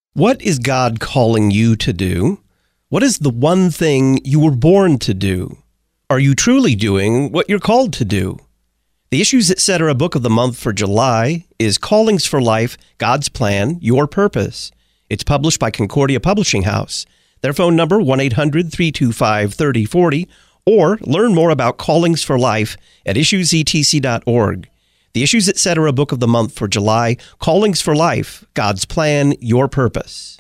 What is God calling you to do? What is the one thing you were born to do? Are you truly doing what you're called to do? The Issues Etc. book of the month for July is Callings for Life, God's Plan, Your Purpose. It's published by Concordia Publishing House. Their phone number, 1-800-325-3040, or learn more about Callings for Life at issuesetc.org. The Issues Etc. book of the month for July, Callings for Life, God's Plan, Your Purpose.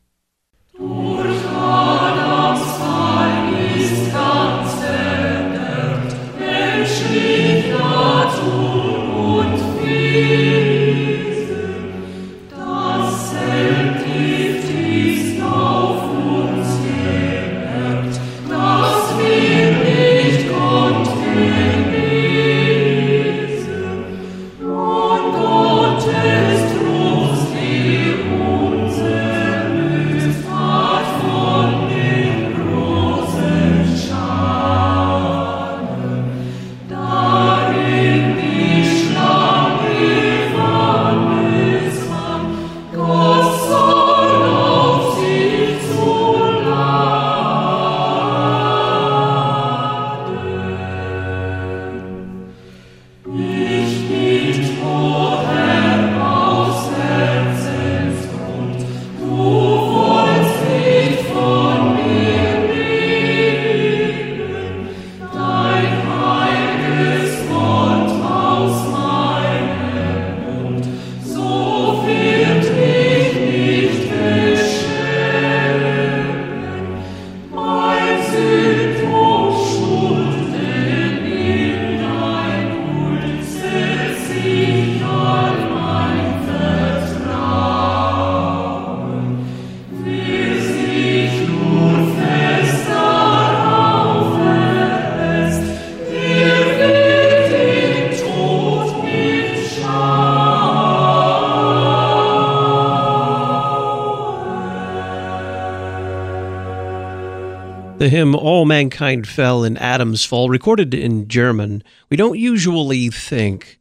The hymn, All Mankind Fell in Adam's Fall, recorded in German. We don't usually think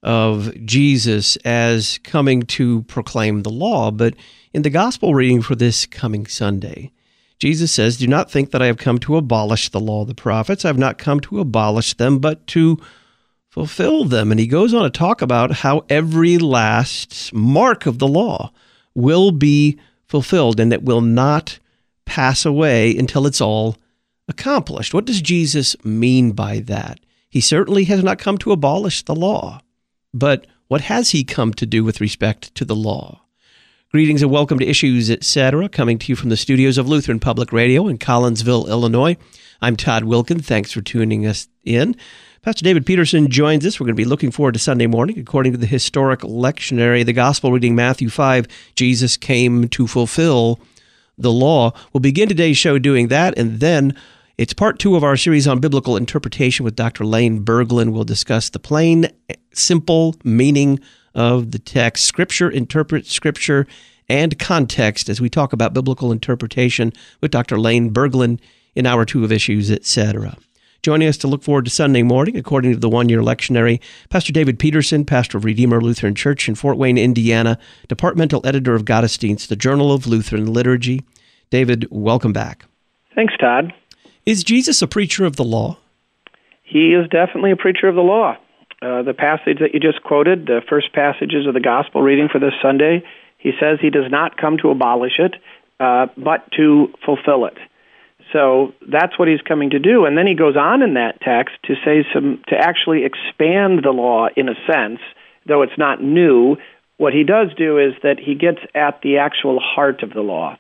of Jesus as coming to proclaim the law, but in the gospel reading for this coming Sunday, Jesus says, "Do not think that I have come to abolish the law of the prophets. I have not come to abolish them, but to fulfill them." And he goes on to talk about how every last mark of the law will be fulfilled and it will not pass away until it's all accomplished. What does Jesus mean by that? He certainly has not come to abolish the law, but what has he come to do with respect to the law? Greetings and welcome to Issues Etc., coming to you from the studios of Lutheran Public Radio in Collinsville, Illinois. I'm Todd Wilkin. Thanks for tuning us in. Pastor David Peterson joins us. We're going to be looking forward to Sunday morning. According to the historic lectionary, the gospel reading Matthew 5, Jesus came to fulfill the law. We'll begin today's show doing that, and then it's part 2 of our series on biblical interpretation with Dr. Lane Berglund. We'll discuss the plain, simple meaning of the text. Scripture interprets Scripture and context as we talk about biblical interpretation with Dr. Lane Berglund in hour 2 of Issues, Etc. Joining us to look forward to Sunday morning, according to the one-year lectionary, Pastor David Peterson, pastor of Redeemer Lutheran Church in Fort Wayne, Indiana, departmental editor of Gottesdienst, the Journal of Lutheran Liturgy. David, welcome back. Thanks, Todd. Is Jesus a preacher of the law? He is definitely a preacher of the law. The passage that you just quoted, the first passages of the gospel reading for this Sunday, he says he does not come to abolish it, but to fulfill it. So that's what he's coming to do. And then he goes on in that text to say to actually expand the law in a sense, though it's not new. What he does do is that he gets at the actual heart of the law.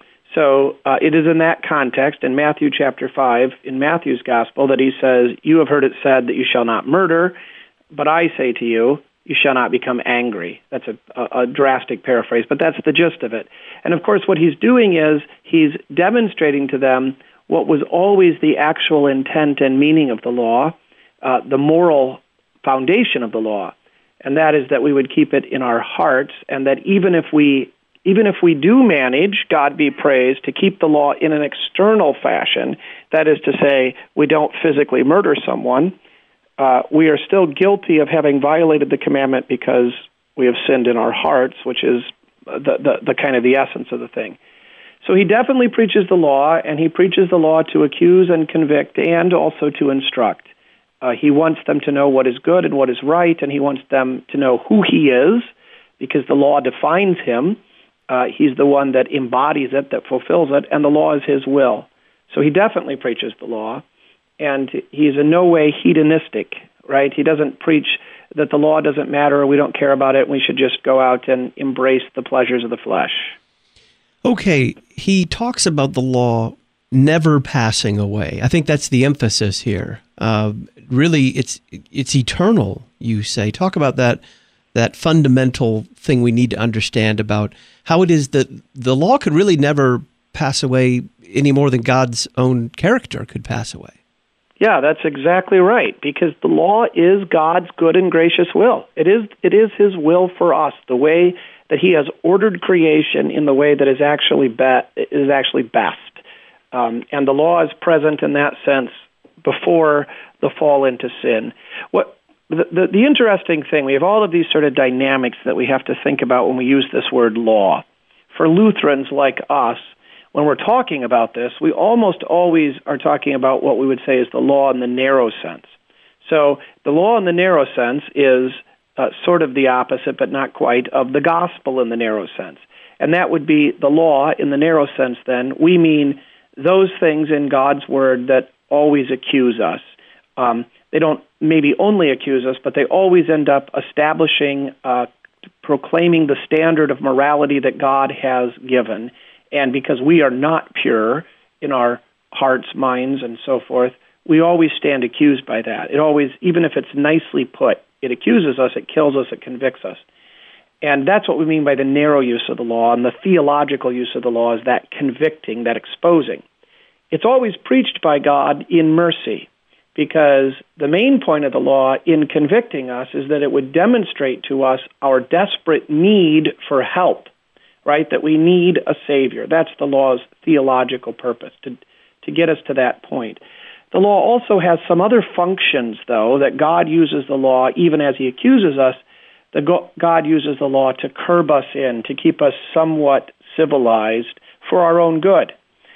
So it is in that context, in Matthew chapter 5, in Matthew's gospel, that he says, "You have heard it said that you shall not murder, but I say to you, you shall not become angry." That's a drastic paraphrase, but that's the gist of it. And of course, what he's doing is he's demonstrating to them what was always the actual intent and meaning of the law, the moral foundation of the law, and that is that we would keep it in our hearts, and that even if we do manage, God be praised, to keep the law in an external fashion, that is to say, we don't physically murder someone, we are still guilty of having violated the commandment because we have sinned in our hearts, which is the kind of the essence of the thing. So he definitely preaches the law, and he preaches the law to accuse and convict and also to instruct. He wants them to know what is good and what is right, and he wants them to know who he is, because the law defines him. He's the one that embodies it, that fulfills it, and the law is his will. So he definitely preaches the law, and he's in no way hedonistic, right? He doesn't preach that the law doesn't matter, or we don't care about it, and we should just go out and embrace the pleasures of the flesh. Okay, he talks about the law never passing away. I think that's the emphasis here. Really, it's eternal, you say. Talk about that fundamental thing we need to understand about how it is that the law could really never pass away any more than God's own character could pass away. Yeah, that's exactly right, because the law is God's good and gracious will. It is his will for us, the way that he has ordered creation in the way that is actually best. And the law is present in that sense before the fall into sin. The interesting thing, we have all of these sort of dynamics that we have to think about when we use this word law. For Lutherans like us, when we're talking about this, we almost always are talking about what we would say is the law in the narrow sense. So the law in the narrow sense is sort of the opposite, but not quite, of the gospel in the narrow sense. And that would be the law in the narrow sense then. We mean those things in God's word that always accuse us. They don't maybe only accuse us, but they always end up establishing, proclaiming the standard of morality that God has given. And because we are not pure in our hearts, minds, and so forth, we always stand accused by that. It always, even if it's nicely put, it accuses us, it kills us, it convicts us. And that's what we mean by the narrow use of the law, and the theological use of the law is that convicting, that exposing. It's always preached by God in mercy, because the main point of the law in convicting us is that it would demonstrate to us our desperate need for help, right? That we need a Savior. That's the law's theological purpose, to get us to that point. The law also has some other functions, though, that God uses the law, even as he accuses us, God uses the law to curb us in, to keep us somewhat civilized for our own good.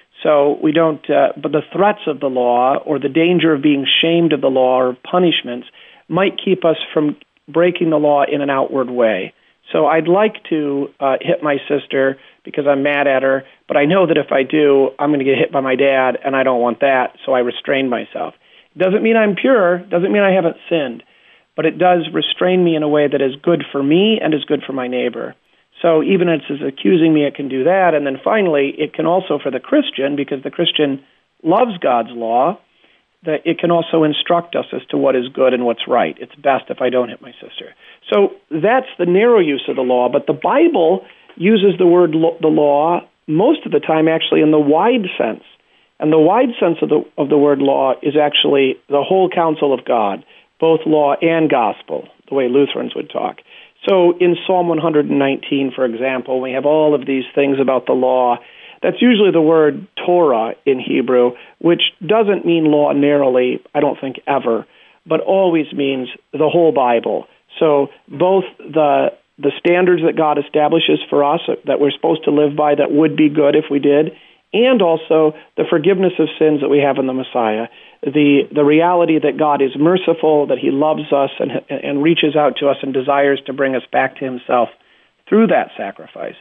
So we don't, but the threats of the law or the danger of being shamed of the law or punishments might keep us from breaking the law in an outward way. So I'd like to hit my sister because I'm mad at her, but I know that if I do, I'm going to get hit by my dad, and I don't want that, so I restrain myself. It doesn't mean I'm pure, doesn't mean I haven't sinned, but it does restrain me in a way that is good for me and is good for my neighbor. So even as it's accusing me, it can do that. And then finally, it can also, for the Christian, because the Christian loves God's law, that it can also instruct us as to what is good and what's right. It's best if I don't hit my sister. So that's the narrow use of the law, but the Bible uses the word the law most of the time actually in the wide sense. And the wide sense of the word law is actually the whole counsel of God, both law and gospel, the way Lutherans would talk. So in Psalm 119, for example, we have all of these things about the law. That's usually the word Torah in Hebrew, which doesn't mean law narrowly, I don't think ever, but always means the whole Bible. So both the standards that God establishes for us that we're supposed to live by that would be good if we did, and also the forgiveness of sins that we have in the Messiah, the reality that God is merciful, that he loves us and reaches out to us and desires to bring us back to himself through that sacrifice.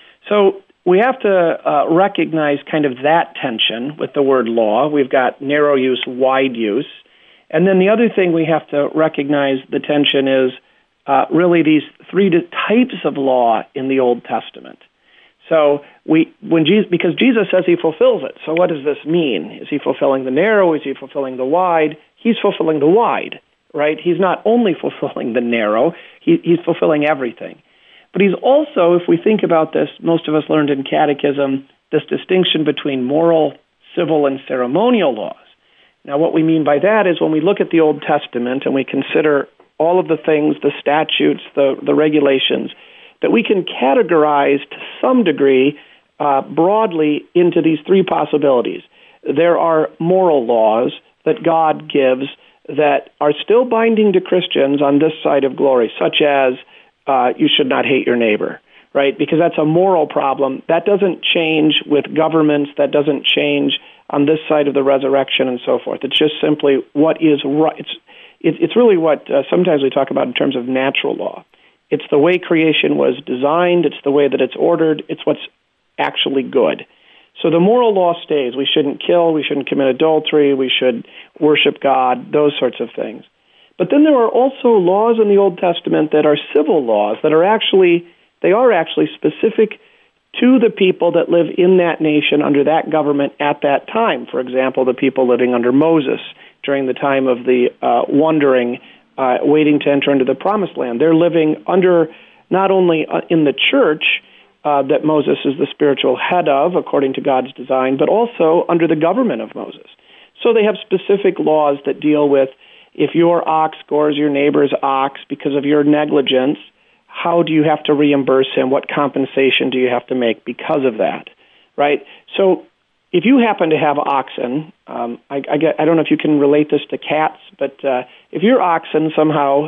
So we have to recognize kind of that tension with the word law. We've got narrow use, wide use. And then the other thing we have to recognize the tension is really these three types of law in the Old Testament. So because Jesus says he fulfills it. So what does this mean? Is he fulfilling the narrow? Is he fulfilling the wide? He's fulfilling the wide, right? He's not only fulfilling the narrow, he's fulfilling everything. But he's also, if we think about this, most of us learned in catechism, this distinction between moral, civil, and ceremonial laws. Now what we mean by that is when we look at the Old Testament and we consider all of the things, the statutes, the regulations, that we can categorize to some degree broadly into these three possibilities. There are moral laws that God gives that are still binding to Christians on this side of glory, such as you should not hate your neighbor, right? Because that's a moral problem. That doesn't change with governments. That doesn't change on this side of the resurrection and so forth. It's just simply what is right. It's really what sometimes we talk about in terms of natural law. It's the way creation was designed. It's the way that it's ordered. It's what's actually good. So the moral law stays. We shouldn't kill. We shouldn't commit adultery. We should worship God, those sorts of things. But then there are also laws in the Old Testament that are civil laws that are actually specific to the people that live in that nation under that government at that time. For example, the people living under Moses during the time of the wandering, waiting to enter into the Promised Land. They're living under not only in the church that Moses is the spiritual head of, according to God's design, but also under the government of Moses. So they have specific laws that deal with if your ox gores your neighbor's ox because of your negligence, how do you have to reimburse him? What compensation do you have to make because of that, right? So if you happen to have oxen, I don't know if you can relate this to cats, but if your oxen somehow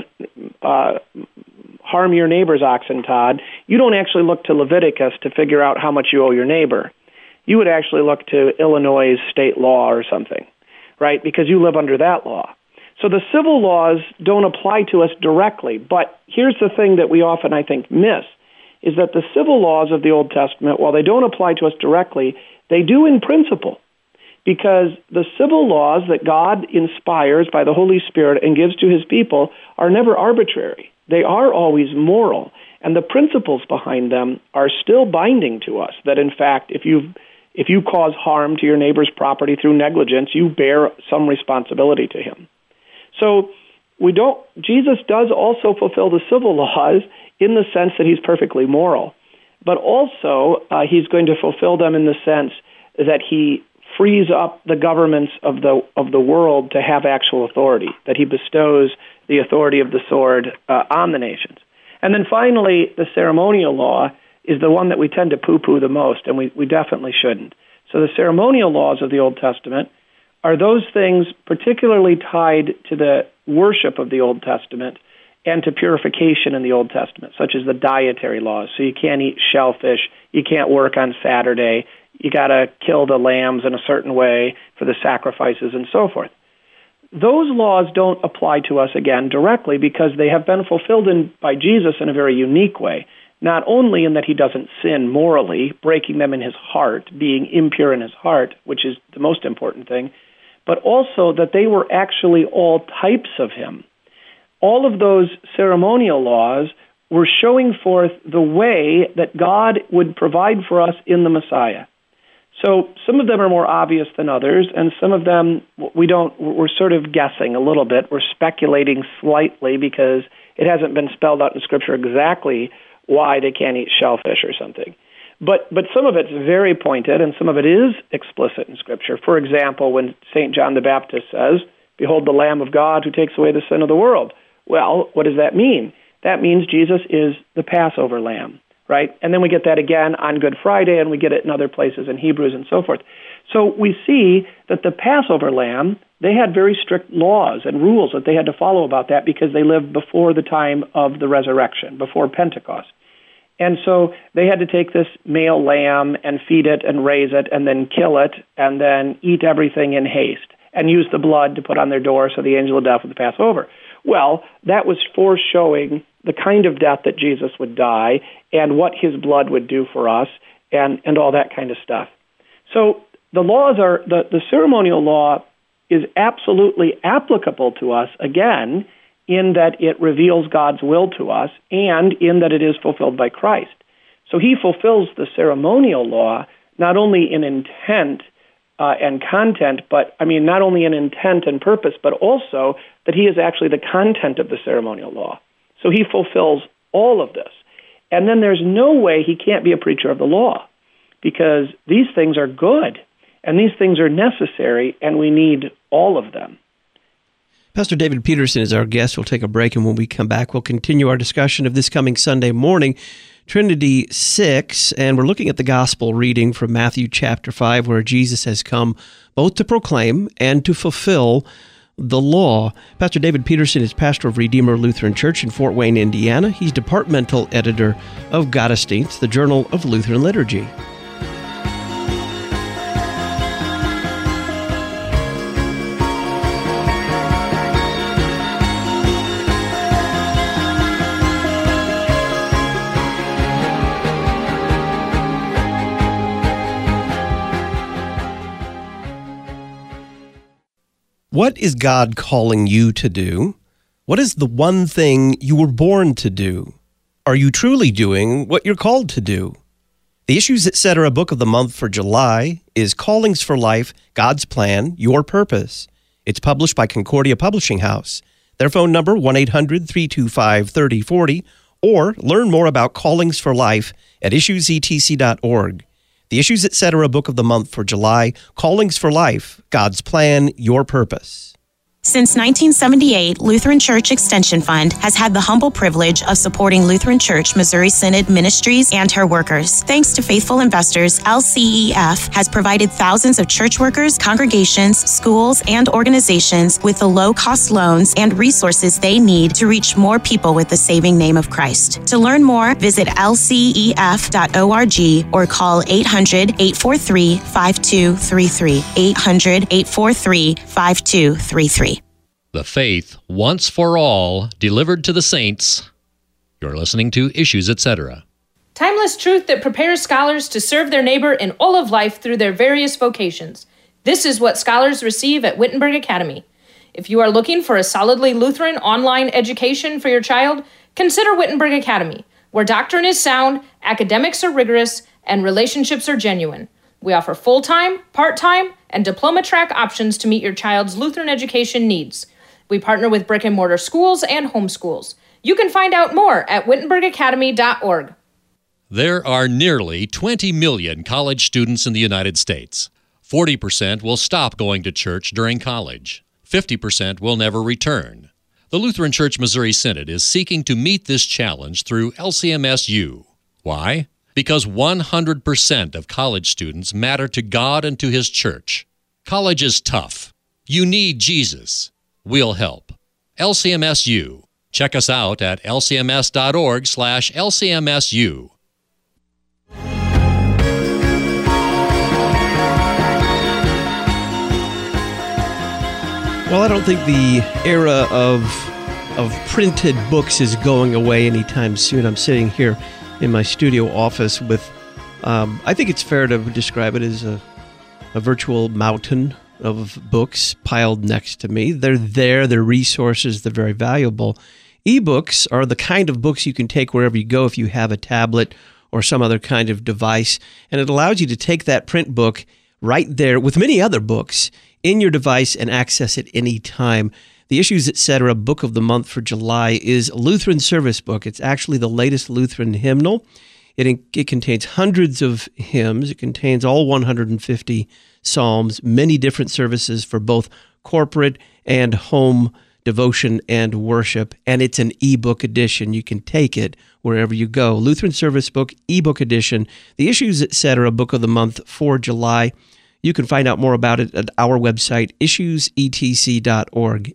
harm your neighbor's oxen, Todd, you don't actually look to Leviticus to figure out how much you owe your neighbor. You would actually look to Illinois' state law or something, right? Because you live under that law. So the civil laws don't apply to us directly, but here's the thing that we often, I think, miss, is that the civil laws of the Old Testament, while they don't apply to us directly, they do in principle, because the civil laws that God inspires by the Holy Spirit and gives to his people are never arbitrary. They are always moral, and the principles behind them are still binding to us, that in fact, if you cause harm to your neighbor's property through negligence, you bear some responsibility to him. So Jesus does also fulfill the civil laws in the sense that he's perfectly moral, but also he's going to fulfill them in the sense that he frees up the governments of the world to have actual authority, that he bestows the authority of the sword on the nations. And then finally, the ceremonial law is the one that we tend to poo-poo the most, and we definitely shouldn't. So the ceremonial laws of the Old Testament are those things particularly tied to the worship of the Old Testament and to purification in the Old Testament, such as the dietary laws. So you can't eat shellfish, you can't work on Saturday, you got to kill the lambs in a certain way for the sacrifices and so forth. Those laws don't apply to us, again, directly because they have been fulfilled by Jesus in a very unique way, not only in that he doesn't sin morally, breaking them in his heart, being impure in his heart, which is the most important thing, but also that they were actually all types of him. All of those ceremonial laws were showing forth the way that God would provide for us in the Messiah. So some of them are more obvious than others, and some of them we're sort of guessing a little bit. We're speculating slightly because it hasn't been spelled out in Scripture exactly why they can't eat shellfish or something. But some of it's very pointed, and some of it is explicit in Scripture. For example, when St. John the Baptist says, "Behold the Lamb of God who takes away the sin of the world." Well, what does that mean? That means Jesus is the Passover lamb, right? And then we get that again on Good Friday, and we get it in other places in Hebrews and so forth. So we see that the Passover lamb, they had very strict laws and rules that they had to follow about that because they lived before the time of the resurrection, before Pentecost. And so they had to take this male lamb and feed it and raise it and then kill it and then eat everything in haste and use the blood to put on their door so the angel of death would pass over. Well, that was foreshowing the kind of death that Jesus would die and what his blood would do for us and all that kind of stuff. So the laws are, the ceremonial law is absolutely applicable to us, again, in that it reveals God's will to us and in that it is fulfilled by Christ. So he fulfills the ceremonial law not only in intent and content, but not only in intent and purpose, but also that he is actually the content of the ceremonial law. So he fulfills all of this. And then there's no way he can't be a preacher of the law because these things are good and these things are necessary and we need all of them. Pastor David Peterson is our guest. We'll take a break, and when we come back, we'll continue our discussion of this coming Sunday morning, Trinity 6, and we're looking at the gospel reading from Matthew chapter 5, where Jesus has come both to proclaim and to fulfill the law. Pastor David Peterson is pastor of Redeemer Lutheran Church in Fort Wayne, Indiana. He's departmental editor of Gottesdienst, the Journal of Lutheran Liturgy. What is God calling you to do? What is the one thing you were born to do? Are you truly doing what you're called to do? The Issues Etc. book of the month for July is Callings for Life, God's Plan, Your Purpose. It's published by Concordia Publishing House. Their phone number, 1-800-325-3040, or learn more about Callings for Life at issuesetc.org. The Issues Etc. book of the month for July, Callings for Life, God's Plan, Your Purpose. Since 1978, Lutheran Church Extension Fund has had the humble privilege of supporting Lutheran Church Missouri Synod ministries and her workers. Thanks to faithful investors, LCEF has provided thousands of church workers, congregations, schools, and organizations with the low-cost loans and resources they need to reach more people with the saving name of Christ. To learn more, visit lcef.org or call 800-843-5233, 800-843-5233. The faith, once for all, delivered to the saints. You're listening to Issues Etc. Timeless truth that prepares scholars to serve their neighbor in all of life through their various vocations. This is what scholars receive at Wittenberg Academy. If you are looking for a solidly Lutheran online education for your child, consider Wittenberg Academy, where doctrine is sound, academics are rigorous, and relationships are genuine. We offer full-time, part-time, and diploma track options to meet your child's Lutheran education needs. We partner with brick-and-mortar schools and homeschools. You can find out more at wittenbergacademy.org. There are nearly 20 million college students in the United States. 40% will stop going to church during college. 50% will never return. The Lutheran Church Missouri Synod is seeking to meet this challenge through LCMSU. Why? Because 100% of college students matter to God and to His church. College is tough. You need Jesus. We'll help. LCMSU. Check us out at lcms.org/LCMSU. Well, I don't think the era of printed books is going away anytime soon. I'm sitting here in my studio office with, I think it's fair to describe it as a virtual mountain of books piled next to me. They're resources, they're very valuable. Ebooks are the kind of books you can take wherever you go if you have a tablet or some other kind of device, and it allows you to take that print book right there with many other books in your device and access it any time. The Issues Etc. book of the month for July is Lutheran Service Book. It's actually the latest Lutheran hymnal. It contains hundreds of hymns. It contains all 150 psalms, many different services for both corporate and home devotion and worship, and it's an ebook edition. You can take it wherever you go. Lutheran Service Book, ebook edition, the Issues Etc. book of the month for July. You can find out more about it at our website, issuesetc.org,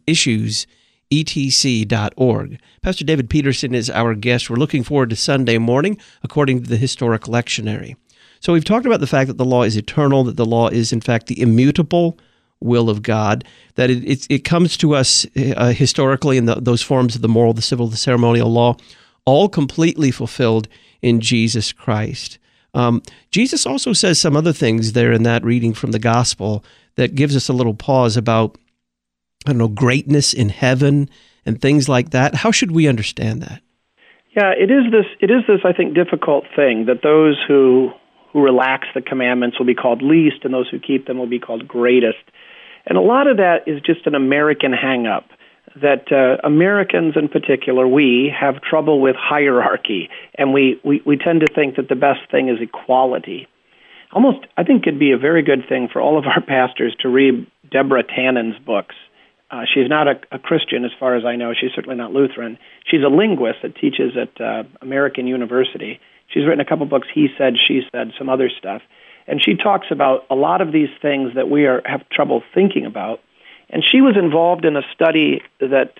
issuesetc.org. Pastor David Peterson is our guest. We're looking forward to Sunday morning, according to the historic lectionary. So we've talked about the fact that the law is eternal, that the law is, in fact, the immutable will of God, that it comes to us historically in those forms of the moral, the civil, the ceremonial law, all completely fulfilled in Jesus Christ. Jesus also says some other things there in that reading from the gospel that gives us a little pause about, greatness in heaven and things like that. How should we understand that? Yeah, it is this, I think, difficult thing that those who relax the commandments will be called least, and those who keep them will be called greatest. And a lot of that is just an American hang-up, that Americans in particular, we have trouble with hierarchy, and we tend to think that the best thing is equality. Almost, I think it'd be a very good thing for all of our pastors to read Deborah Tannen's books. She's not a Christian, as far as I know. She's certainly not Lutheran. She's a linguist that teaches at American University. She's written a couple books, He Said, She Said, some other stuff. And she talks about a lot of these things that we have trouble thinking about. And she was involved in a study that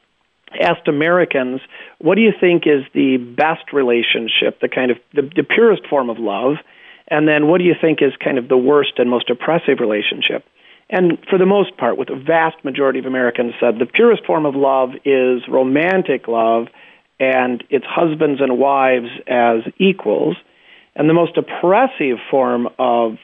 asked Americans, what do you think is the best relationship, the kind of the purest form of love? And then what do you think is kind of the worst and most oppressive relationship? And for the most part, with a vast majority of Americans said the purest form of love is romantic love, and it's husbands and wives as equals. And the most oppressive form of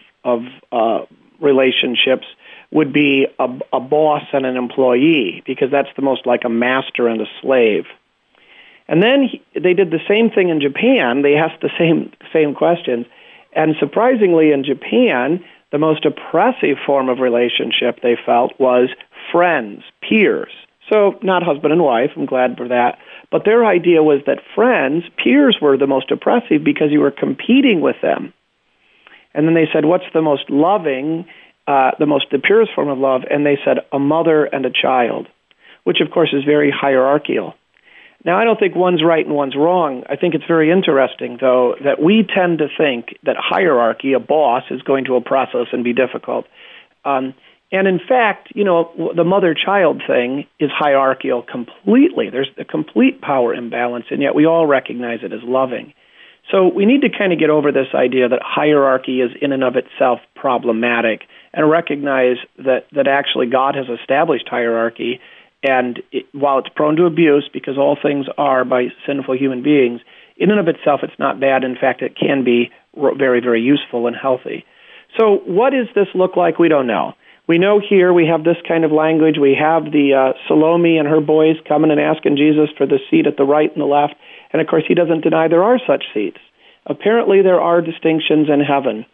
relationships would be a boss and an employee, because that's the most like a master and a slave. And then they did the same thing in Japan. They asked the same questions. And surprisingly, in Japan, the most oppressive form of relationship they felt was friends, peers. So not husband and wife, I'm glad for that. But their idea was that friends, peers, were the most oppressive because you were competing with them. And then they said, what's the most loving, the purest form of love? And they said, a mother and a child, which of course is very hierarchical. Now, I don't think one's right and one's wrong. I think it's very interesting, though, that we tend to think that hierarchy, a boss, is going to oppress us and be difficult. And in fact, the mother-child thing is hierarchical completely. There's a complete power imbalance, and yet we all recognize it as loving. So we need to kind of get over this idea that hierarchy is in and of itself problematic, and recognize that actually God has established hierarchy, and while it's prone to abuse, because all things are by sinful human beings, in and of itself it's not bad. In fact, it can be very, very useful and healthy. So what does this look like? We don't know. We know here we have this kind of language. We have the Salome and her boys coming and asking Jesus for the seat at the right and the left. And, of course, he doesn't deny there are such seats. Apparently there are distinctions in heaven.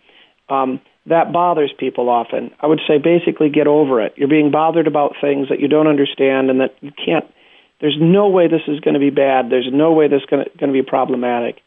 That bothers people often. I would say basically get over it. You're being bothered about things that you don't understand and that you can't. There's no way this is going to be bad. There's no way this is going to be problematic.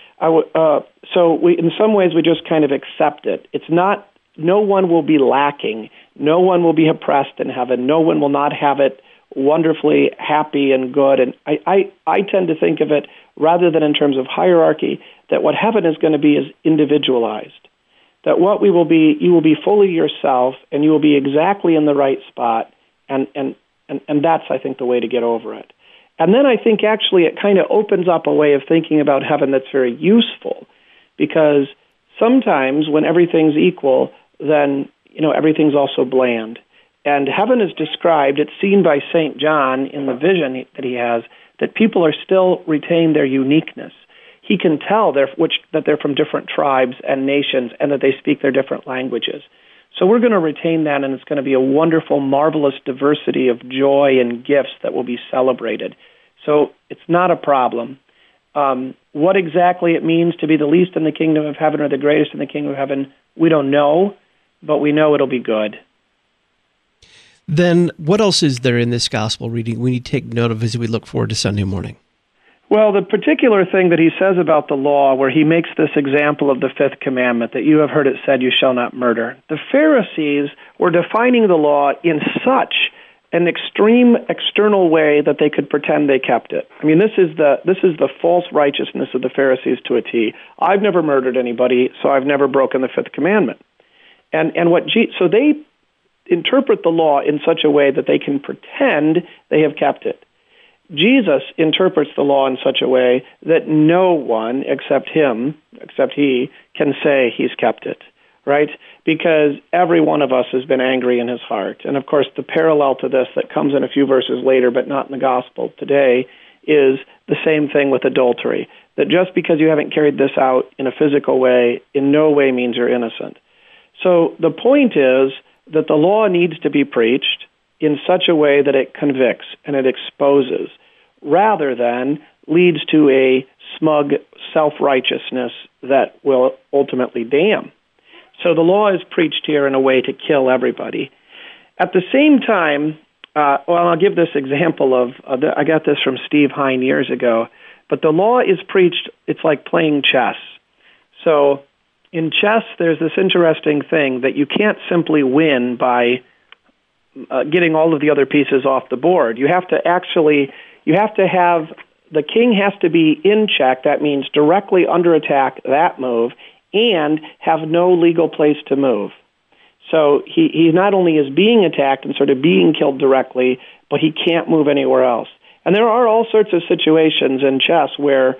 So in some ways, we just kind of accept it. It's not. No one will be lacking. No one will be oppressed in heaven. No one will not have it wonderfully happy and good. And I tend to think of it, rather than in terms of hierarchy, that what heaven is going to be is individualized. That what we will be, you will be fully yourself, and you will be exactly in the right spot, and that's, I think, the way to get over it. And then I think actually it kind of opens up a way of thinking about heaven that's very useful, because sometimes when everything's equal, then everything's also bland. And heaven is described, it's seen by St. John in the vision that he has, that people are still retain their uniqueness. He can tell that they're from different tribes and nations and that they speak their different languages. So we're going to retain that, and it's going to be a wonderful, marvelous diversity of joy and gifts that will be celebrated. So it's not a problem. What exactly it means to be the least in the kingdom of heaven or the greatest in the kingdom of heaven, we don't know, but we know it'll be good. Then what else is there in this gospel reading we need to take note of as we look forward to Sunday morning? Well, the particular thing that he says about the law, where he makes this example of the fifth commandment, that you have heard it said, you shall not murder. The Pharisees were defining the law in such an extreme external way that they could pretend they kept it. I mean, this is the false righteousness of the Pharisees to a T. I've never murdered anybody, so I've never broken the fifth commandment. So they interpret the law in such a way that they can pretend they have kept it. Jesus interprets the law in such a way that no one except he, can say he's kept it, right? Because every one of us has been angry in his heart. And of course, the parallel to this that comes in a few verses later, but not in the gospel today, is the same thing with adultery. That just because you haven't carried this out in a physical way, in no way means you're innocent. So the point is that the law needs to be preached in such a way that it convicts and it exposes, rather than leads to a smug self-righteousness that will ultimately damn. So the law is preached here in a way to kill everybody. At the same time, I'll give this example of, I got this from Steve Hine years ago, but the law is preached, it's like playing chess. So in chess, there's this interesting thing that you can't simply win by getting all of the other pieces off the board. You have to have, the king has to be in check, that means directly under attack, that move, and have no legal place to move. So he not only is being attacked and sort of being killed directly, but he can't move anywhere else. And there are all sorts of situations in chess where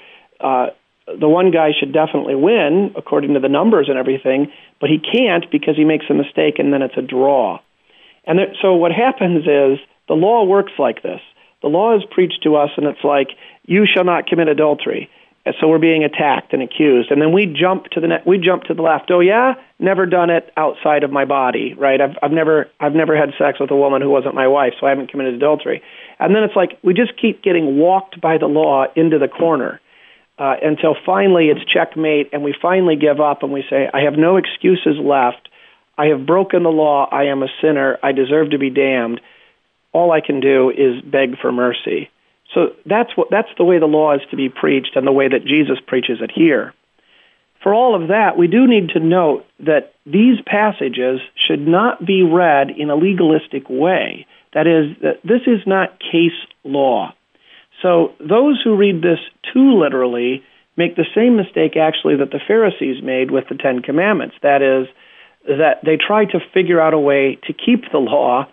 the one guy should definitely win, according to the numbers and everything, but he can't because he makes a mistake and then it's a draw. And so what happens is the law works like this. The law is preached to us, and it's like, you shall not commit adultery. And so we're being attacked and accused, and then we jump to the left. Oh yeah, never done it outside of my body, right? I've never had sex with a woman who wasn't my wife, so I haven't committed adultery. And then it's like we just keep getting walked by the law into the corner until finally it's checkmate, and we finally give up and we say, I have no excuses left. I have broken the law. I am a sinner. I deserve to be damned. All I can do is beg for mercy. So that's the way the law is to be preached and the way that Jesus preaches it here. For all of that, we do need to note that these passages should not be read in a legalistic way. That is, that this is not case law. So those who read this too literally make the same mistake actually that the Pharisees made with the Ten Commandments. That is, that they try to figure out a way to keep the law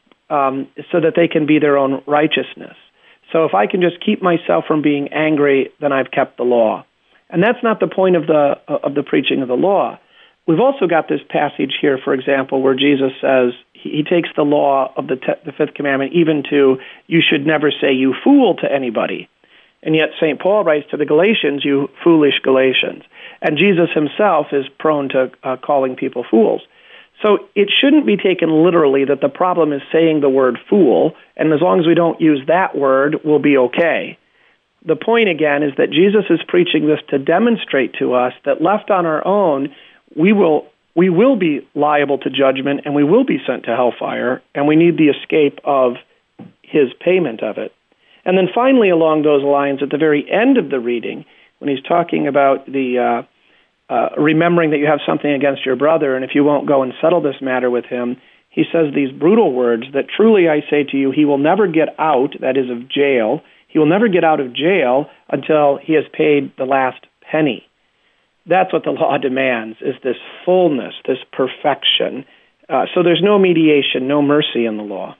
so that they can be their own righteousness. So if I can just keep myself from being angry, then I've kept the law. And that's not the point of the preaching of the law. We've also got this passage here, for example, where Jesus says, he takes the law of the fifth commandment even to, you should never say you fool to anybody. And yet St. Paul writes to the Galatians, you foolish Galatians. And Jesus himself is prone to calling people fools. So it shouldn't be taken literally that the problem is saying the word fool, and as long as we don't use that word, we'll be okay. The point, again, is that Jesus is preaching this to demonstrate to us that left on our own, we will be liable to judgment, and we will be sent to hellfire, and we need the escape of his payment of it. And then finally, along those lines, at the very end of the reading, when he's talking about the remembering that you have something against your brother, and if you won't go and settle this matter with him, he says these brutal words that truly I say to you, he will never get out, that is of jail, he will never get out of jail until he has paid the last penny. That's what the law demands, is this fullness, this perfection. So there's no mediation, no mercy in the law.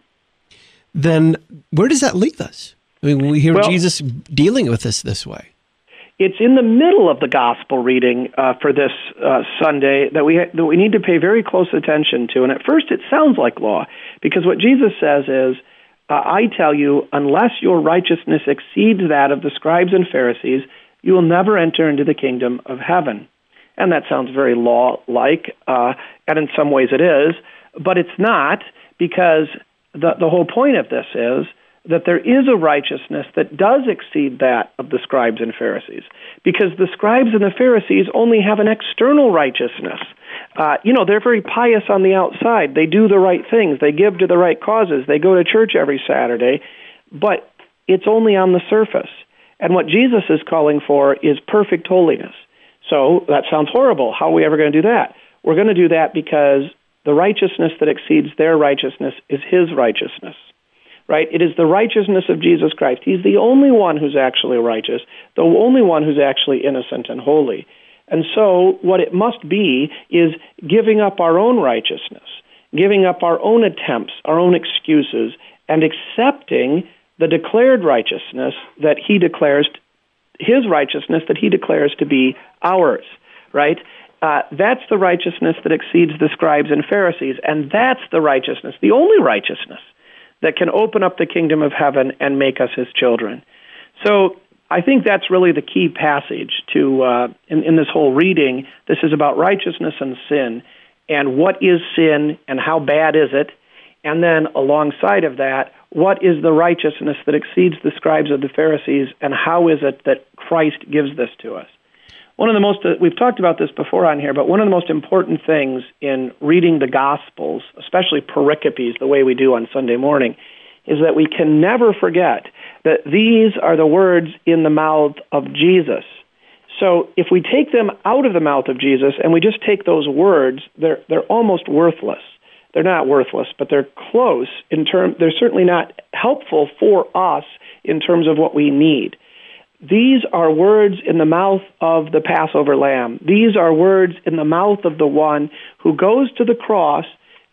Then where does that leave us? I mean, we hear Jesus dealing with us this way. It's in the middle of the gospel reading for this Sunday that we need to pay very close attention to. And at first it sounds like law, because what Jesus says is, I tell you, unless your righteousness exceeds that of the scribes and Pharisees, you will never enter into the kingdom of heaven. And that sounds very law-like, and in some ways it is, but it's not, because the whole point of this is that there is a righteousness that does exceed that of the scribes and Pharisees, because the scribes and the Pharisees only have an external righteousness. They're very pious on the outside. They do the right things. They give to the right causes. They go to church every Saturday, but it's only on the surface. And what Jesus is calling for is perfect holiness. So that sounds horrible. How are we ever going to do that? We're going to do that because the righteousness that exceeds their righteousness is his righteousness. Right? It is the righteousness of Jesus Christ. He's the only one who's actually righteous, the only one who's actually innocent and holy. And so what it must be is giving up our own righteousness, giving up our own attempts, our own excuses, and accepting the declared righteousness that he declares, his righteousness that he declares to be ours, right? That's the righteousness that exceeds the scribes and Pharisees, and that's the righteousness, the only righteousness that can open up the kingdom of heaven and make us his children. So I think that's really the key passage to in this whole reading. This is about righteousness and sin, and what is sin and how bad is it? And then alongside of that, what is the righteousness that exceeds the scribes of the Pharisees, and how is it that Christ gives this to us? One of the most, we've talked about this before on here, but one of the most important things in reading the Gospels, especially pericopes, the way we do on Sunday morning, is that we can never forget that these are the words in the mouth of Jesus. So if we take them out of the mouth of Jesus and we just take those words, they're almost worthless. They're not worthless, but they're close in terms. They're certainly not helpful for us in terms of what we need. These are words in the mouth of the Passover lamb. These are words in the mouth of the one who goes to the cross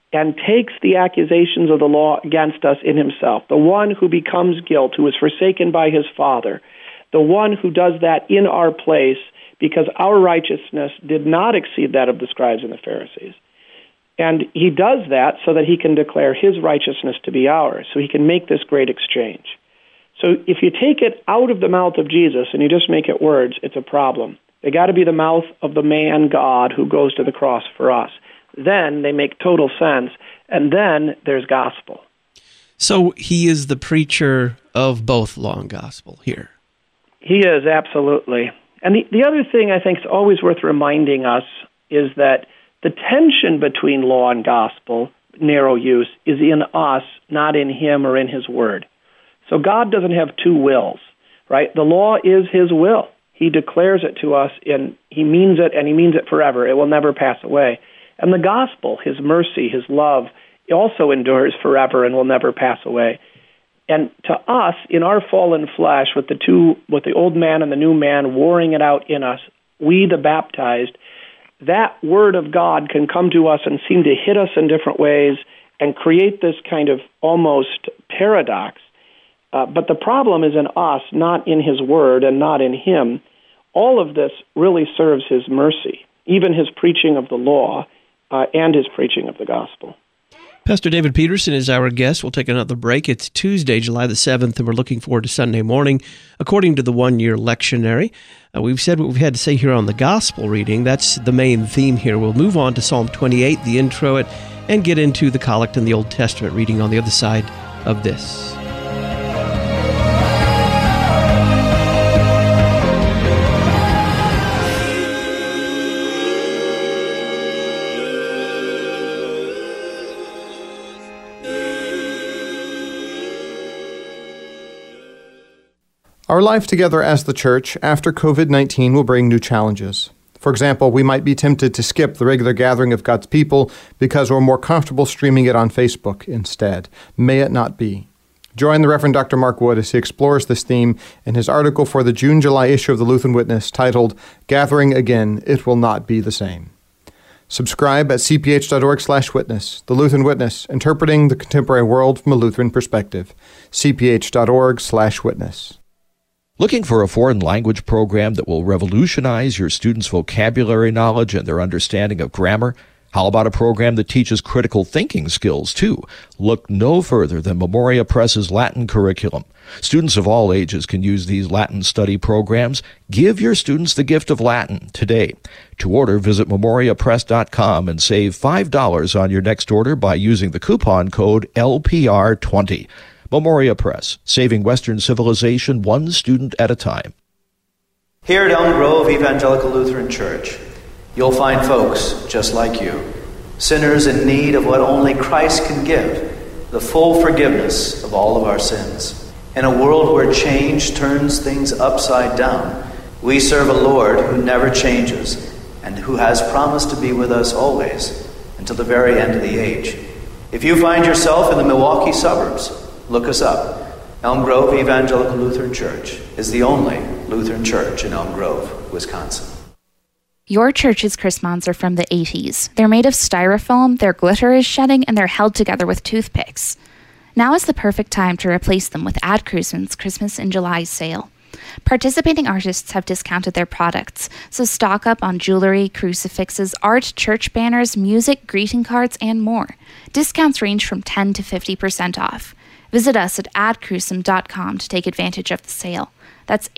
and takes the accusations of the law against us in himself, the one who becomes guilt, who is forsaken by his Father, the one who does that in our place because our righteousness did not exceed that of the scribes and the Pharisees. And he does that so that he can declare his righteousness to be ours, so he can make this great exchange. So if you take it out of the mouth of Jesus and you just make it words, it's a problem. They got to be the mouth of the man God who goes to the cross for us. Then they make total sense, and then there's gospel. So he is the preacher of both law and gospel here. He is, absolutely. And the other thing I think is always worth reminding us is that the tension between law and gospel, narrow use, is in us, not in him or in his word. So God doesn't have two wills, right? The law is his will. He declares it to us, and he means it, and he means it forever. It will never pass away. And the gospel, his mercy, his love, also endures forever and will never pass away. And to us, in our fallen flesh, with the old man and the new man warring it out in us, we, the baptized, that word of God can come to us and seem to hit us in different ways and create this kind of almost paradox. But the problem is in us, not in his word and not in him. All of this really serves his mercy, even his preaching of the law and his preaching of the gospel. Pastor David Peterson is our guest. We'll take another break. It's Tuesday, July the 7th, and we're looking forward to Sunday morning. According to the one-year lectionary, we've said what we've had to say here on the gospel reading. That's the main theme here. We'll move on to Psalm 28, the intro, and get into the collect and the Old Testament reading on the other side of this. Our life together as the church after COVID-19 will bring new challenges. For example, we might be tempted to skip the regular gathering of God's people because we're more comfortable streaming it on Facebook instead. May it not be. Join the Reverend Dr. Mark Wood as he explores this theme in his article for the June-July issue of the Lutheran Witness titled, Gathering Again, It Will Not Be the Same. Subscribe at cph.org/witness. The Lutheran Witness, interpreting the contemporary world from a Lutheran perspective. cph.org/witness. Looking for a foreign language program that will revolutionize your students' vocabulary knowledge and their understanding of grammar? How about a program that teaches critical thinking skills, too? Look no further than Memoria Press's Latin curriculum. Students of all ages can use these Latin study programs. Give your students the gift of Latin today. To order, visit memoriapress.com and save $5 on your next order by using the coupon code LPR20. Memoria Press, saving Western civilization one student at a time. Here at Elm Grove Evangelical Lutheran Church, you'll find folks just like you, sinners in need of what only Christ can give, the full forgiveness of all of our sins. In a world where change turns things upside down, we serve a Lord who never changes and who has promised to be with us always until the very end of the age. If you find yourself in the Milwaukee suburbs, look us up. Elm Grove Evangelical Lutheran Church is the only Lutheran church in Elm Grove, Wisconsin. Your church's chrismons are from the 80s. They're made of styrofoam, their glitter is shedding, and they're held together with toothpicks. Now is the perfect time to replace them with Ad Chrisman's Christmas in July sale. Participating artists have discounted their products, so stock up on jewelry, crucifixes, art, church banners, music, greeting cards, and more. Discounts range from 10 to 50% off. Visit us at adcrucem.com to take advantage of the sale. That's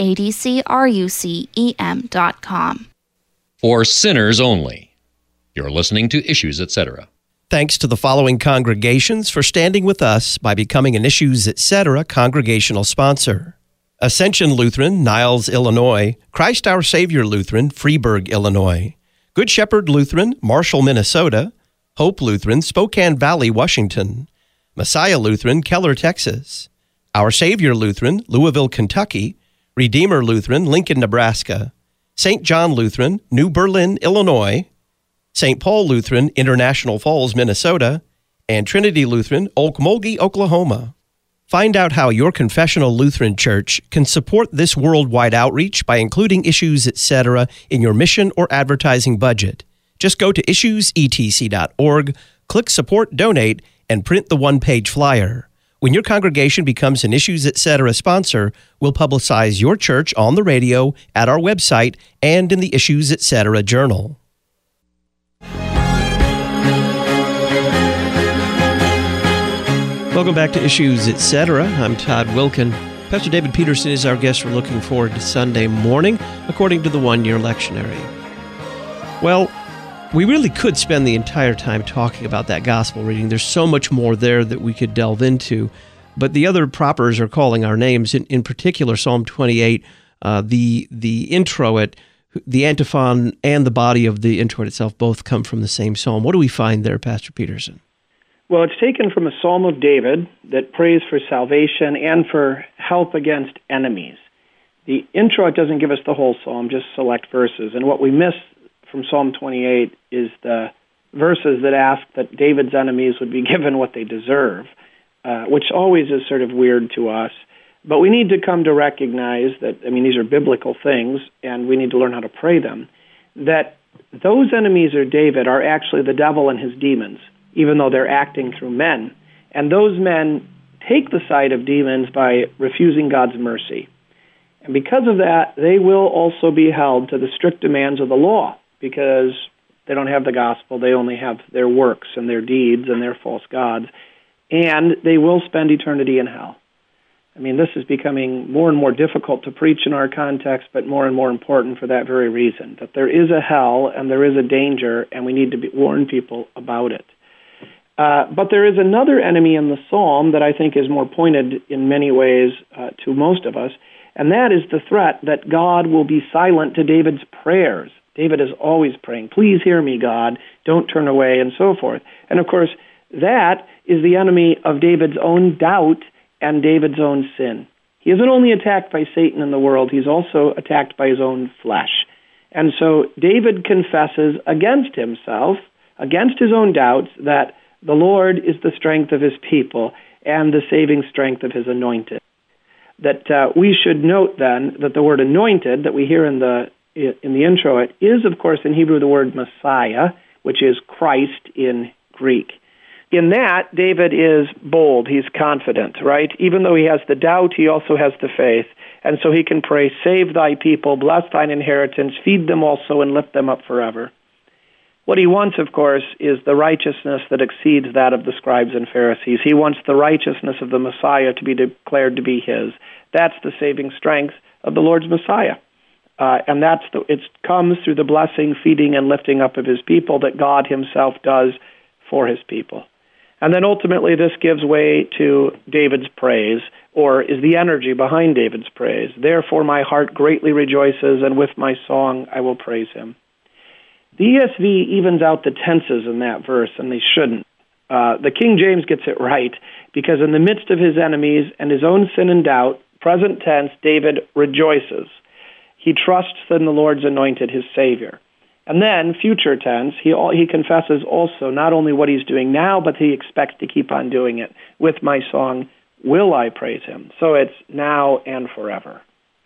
adcrucem.com. For sinners only. You're listening to Issues, Etc. Thanks to the following congregations for standing with us by becoming an Issues, Etc. congregational sponsor. Ascension Lutheran, Niles, Illinois. Christ Our Savior Lutheran, Freeburg, Illinois. Good Shepherd Lutheran, Marshall, Minnesota. Hope Lutheran, Spokane Valley, Washington. Messiah Lutheran, Keller, Texas. Our Savior Lutheran, Louisville, Kentucky. Redeemer Lutheran, Lincoln, Nebraska. St. John Lutheran, New Berlin, Illinois. St. Paul Lutheran, International Falls, Minnesota. And Trinity Lutheran, Okmulgee, Oklahoma. Find out how your confessional Lutheran church can support this worldwide outreach by including Issues, Etc. in your mission or advertising budget. Just go to issuesetc.org, click Support Donate and print the one-page flyer. When your congregation becomes an Issues Etc. sponsor, we'll publicize your church on the radio, at our website, and in the Issues Etc. journal. Welcome back to Issues Etc. I'm Todd Wilkin. Pastor David Peterson is our guest. We're looking forward to Sunday morning, according to the one-year lectionary. Well, we really could spend the entire time talking about that gospel reading. There's so much more there that we could delve into. But the other propers are calling our names. In particular, Psalm 28, the introit, the antiphon, and the body of the introit itself both come from the same psalm. What do we find there, Pastor Peterson? Well, it's taken from a Psalm of David that prays for salvation and for help against enemies. The introit doesn't give us the whole psalm, just select verses. And what we miss from Psalm 28 is the verses that ask that David's enemies would be given what they deserve, which always is sort of weird to us. But we need to come to recognize that, these are biblical things, and we need to learn how to pray them, that those enemies of David are actually the devil and his demons, even though they're acting through men. And those men take the side of demons by refusing God's mercy. And because of that, they will also be held to the strict demands of the law, because they don't have the gospel, they only have their works and their deeds and their false gods, and they will spend eternity in hell. This is becoming more and more difficult to preach in our context, but more and more important for that very reason, that there is a hell and there is a danger, and we need to warn people about it. But there is another enemy in the psalm that I think is more pointed in many ways to most of us, and that is the threat that God will be silent to David's prayers. David is always praying, please hear me, God, don't turn away, and so forth. And of course, that is the enemy of David's own doubt and David's own sin. He isn't only attacked by Satan in the world, he's also attacked by his own flesh. And so David confesses against himself, against his own doubts, that the Lord is the strength of his people and the saving strength of his anointed. That we should note then that the word anointed that we hear in the introit is, of course, in Hebrew the word Messiah, which is Christ in Greek. In that, David is bold, he's confident, right? Even though he has the doubt, he also has the faith. And so he can pray, save thy people, bless thine inheritance, feed them also, and lift them up forever. What he wants, of course, is the righteousness that exceeds that of the scribes and Pharisees. He wants the righteousness of the Messiah to be declared to be his. That's the saving strength of the Lord's Messiah. And it comes through the blessing, feeding, and lifting up of his people that God himself does for his people. And then ultimately this gives way to David's praise, or is the energy behind David's praise. Therefore my heart greatly rejoices, and with my song I will praise him. The ESV evens out the tenses in that verse, and they shouldn't. The King James gets it right, because in the midst of his enemies and his own sin and doubt, present tense, David rejoices. He trusts in the Lord's anointed, his Savior. And then, future tense, he confesses also not only what he's doing now, but he expects to keep on doing it. With my song, will I praise him? So it's now and forever.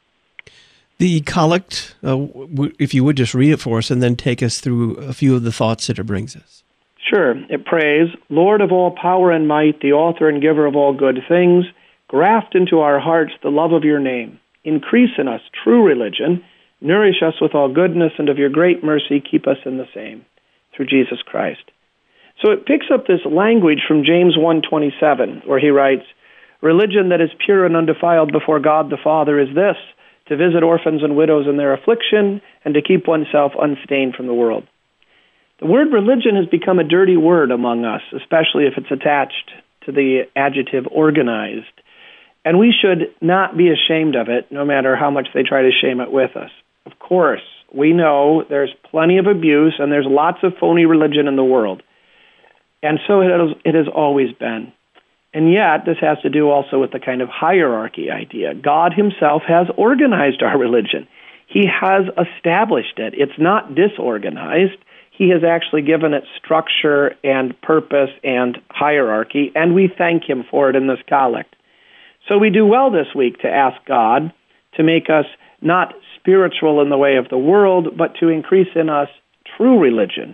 The collect, if you would just read it for us and then take us through a few of the thoughts that it brings us. Sure. It prays, Lord of all power and might, the author and giver of all good things, graft into our hearts the love of your name. Increase in us true religion. Nourish us with all goodness, and of your great mercy keep us in the same, through Jesus Christ. So it picks up this language from James 1:27, where he writes, religion that is pure and undefiled before God the Father is this, to visit orphans and widows in their affliction, and to keep oneself unstained from the world. The word religion has become a dirty word among us, especially if it's attached to the adjective organized. And we should not be ashamed of it, no matter how much they try to shame it with us. Of course, we know there's plenty of abuse and there's lots of phony religion in the world. And so it has always been. And yet, this has to do also with the kind of hierarchy idea. God himself has organized our religion. He has established it. It's not disorganized. He has actually given it structure and purpose and hierarchy, and we thank him for it in this collect. So we do well this week to ask God to make us not spiritual in the way of the world, but to increase in us true religion,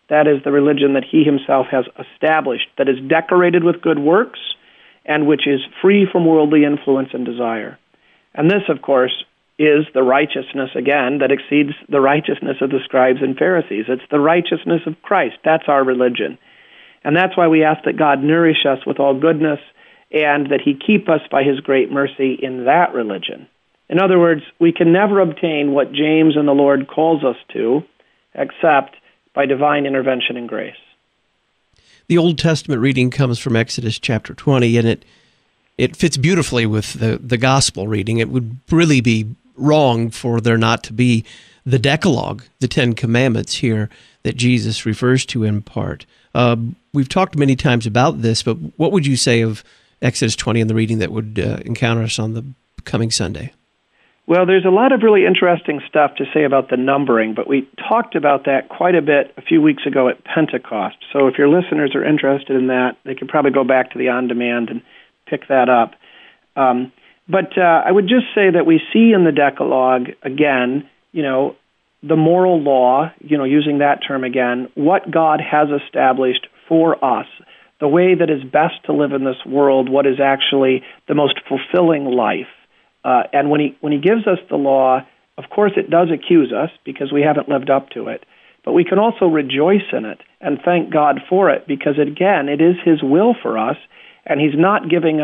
That is the religion that he himself has established, that is decorated with good works and which is free from worldly influence and desire. And this, of course, is the righteousness, again, that exceeds the righteousness of the scribes and Pharisees. It's the righteousness of Christ. That's our religion. And that's why we ask that God nourish us with all goodness and that he keep us by his great mercy in that religion. In other words, we can never obtain what James and the Lord calls us to except by divine intervention and grace. The Old Testament reading comes from Exodus chapter 20, and it fits beautifully with the gospel reading. It would really be wrong for there not to be the Decalogue, the Ten Commandments here that Jesus refers to in part. We've talked many times about this, but what would you say of Exodus 20 and the reading that would encounter us on the coming Sunday? Well, there's a lot of really interesting stuff to say about the numbering, but we talked about that quite a bit a few weeks ago at Pentecost. So if your listeners are interested in that, they can probably go back to the on-demand and pick that up. But I would just say that we see in the Decalogue, again, the moral law, using that term again, what God has established for us, the way that is best to live in this world, what is actually the most fulfilling life. And when he gives us the law, of course it does accuse us because we haven't lived up to it. But we can also rejoice in it and thank God for it because, again, it is his will for us, and he doesn't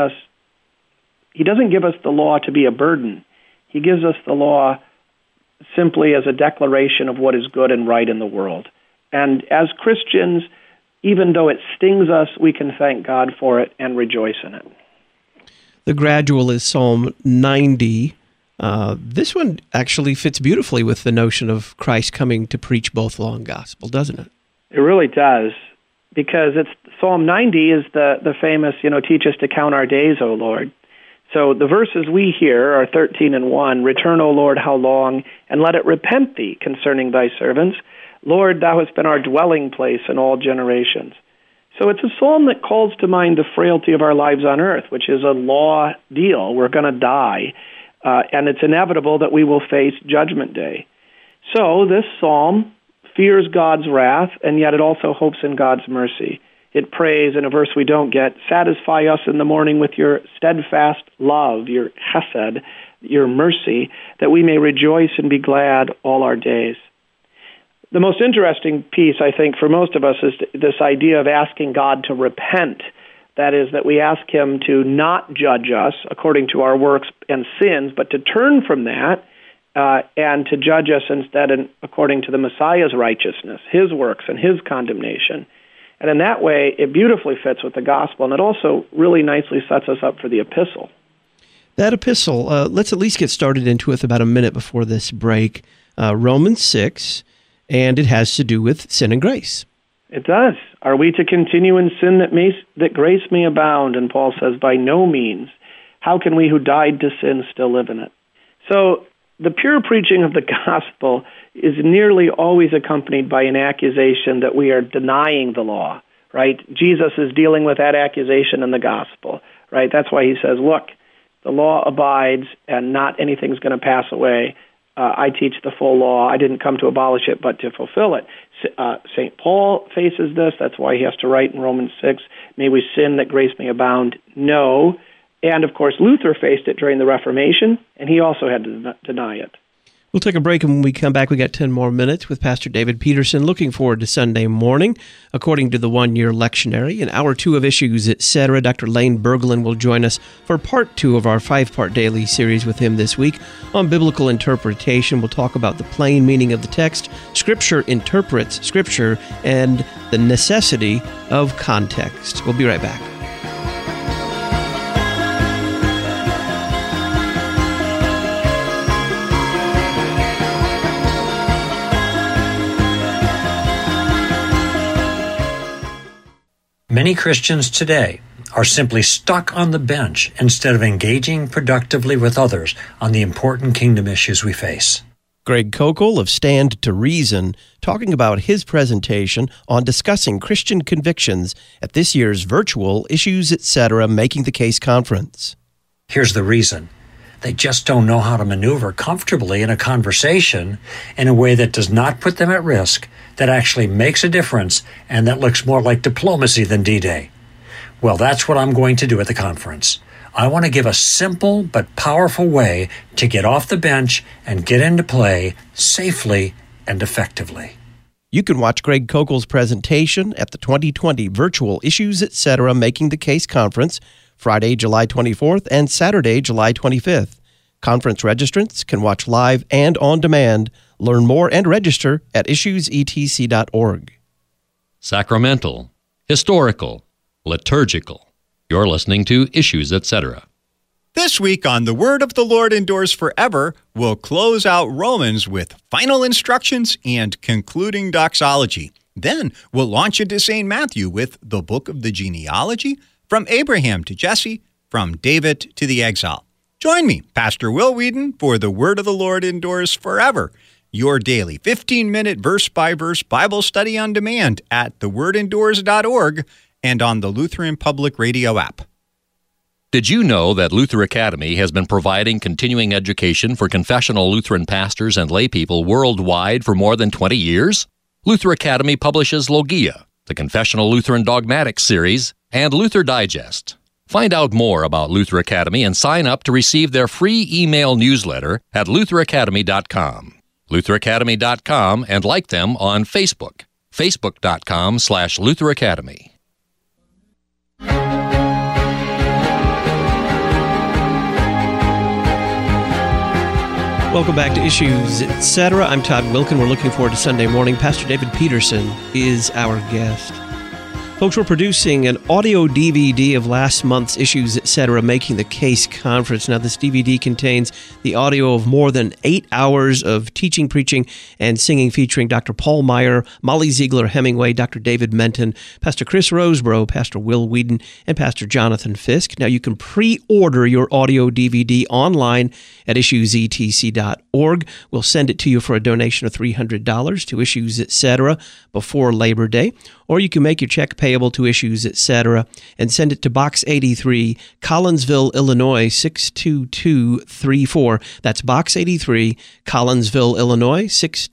give us the law to be a burden. He gives us the law simply as a declaration of what is good and right in the world. And as Christians, even though it stings us, we can thank God for it and rejoice in it. The gradual is Psalm 90. This one actually fits beautifully with the notion of Christ coming to preach both law and gospel, doesn't it? It really does, because Psalm 90 is the famous, teach us to count our days, O Lord. So the verses we hear are 13 and 1. Return, O Lord, how long, and let it repent thee concerning thy servants. Lord, thou hast been our dwelling place in all generations. So it's a psalm that calls to mind the frailty of our lives on earth, which is a law deal. We're going to die, and it's inevitable that we will face Judgment Day. So this psalm fears God's wrath, and yet it also hopes in God's mercy. It prays, in a verse we don't get, satisfy us in the morning with your steadfast love, your chesed, your mercy, that we may rejoice and be glad all our days. The most interesting piece, I think, for most of us is this idea of asking God to repent. That is, that we ask him to not judge us according to our works and sins, but to turn from that and to judge us instead according to the Messiah's righteousness, his works and his condemnation. And in that way, it beautifully fits with the gospel, and it also really nicely sets us up for the epistle. That epistle, let's at least get started into it with about a minute before this break. Romans 6, and it has to do with sin and grace. It does. Are we to continue in sin that grace may abound? And Paul says, by no means. How can we who died to sin still live in it? So the pure preaching of the gospel is nearly always accompanied by an accusation that we are denying the law, right? Jesus is dealing with that accusation in the gospel, right? That's why he says, look, the law abides and not anything's going to pass away. I teach the full law. I didn't come to abolish it, but to fulfill it. St. Paul faces this. That's why he has to write in Romans 6, may we sin that grace may abound? No. And, of course, Luther faced it during the Reformation, and he also had to deny it. We'll take a break, and when we come back, we got 10 more minutes with Pastor David Peterson. Looking forward to Sunday morning. According to the one-year lectionary, in Hour 2 of Issues, etc., Dr. Lane Berglund will join us for Part 2 of our 5-part daily series with him this week on biblical interpretation. We'll talk about the plain meaning of the text, Scripture interprets Scripture, and the necessity of context. We'll be right back. Many Christians today are simply stuck on the bench instead of engaging productively with others on the important kingdom issues we face. Greg Kokel of Stand to Reason talking about his presentation on discussing Christian convictions at this year's virtual Issues Etc. Making the Case conference. Here's the reason. They just don't know how to maneuver comfortably in a conversation in a way that does not put them at risk that actually makes a difference and that looks more like diplomacy than D-Day? Well, that's what I'm going to do at the conference. I want to give a simple but powerful way to get off the bench and get into play safely and effectively. You can watch Greg Koukl's presentation at the 2020 Virtual Issues Etc. Making the Case Conference, Friday, July 24th and Saturday, July 25th. Conference registrants can watch live and on demand. Learn more and register at issuesetc.org. Sacramental, historical, liturgical. You're listening to Issues Etc. This week on The Word of the Lord Endures Forever, we'll close out Romans with final instructions and concluding doxology. Then we'll launch into St. Matthew with the book of the genealogy, from Abraham to Jesse, from David to the exile. Join me, Pastor Will Whedon, for The Word of the Lord Endures Forever, your daily 15-minute verse-by-verse Bible study on demand at thewordendures.org and on the Lutheran Public Radio app. Did you know that Luther Academy has been providing continuing education for confessional Lutheran pastors and laypeople worldwide for more than 20 years? Luther Academy publishes Logia, the Confessional Lutheran Dogmatics series, and Luther Digest. Find out more about Luther Academy and sign up to receive their free email newsletter at lutheracademy.com. lutheracademy.com, and like them on Facebook, facebook.com/Luther Academy. Welcome back to Issues Etc. I'm Todd Wilken. We're looking forward to Sunday morning. Pastor David Peterson is our guest. Folks, we're producing an audio DVD of last month's Issues Etc. Making the Case Conference. Now, this DVD contains the audio of more than 8 hours of teaching, preaching, and singing featuring Dr. Paul Meyer, Molly Ziegler Hemingway, Dr. David Menton, Pastor Chris Rosebrough, Pastor Will Whedon, and Pastor Jonathan Fisk. Now, you can pre-order your audio DVD online at issuesetc.org. We'll send it to you for a donation of $300 to Issues Etc. before Labor Day. Or you can make your check payable to Issues Etc. and send it to Box 83, Collinsville, Illinois 62234. That's Box 83, Collinsville, Illinois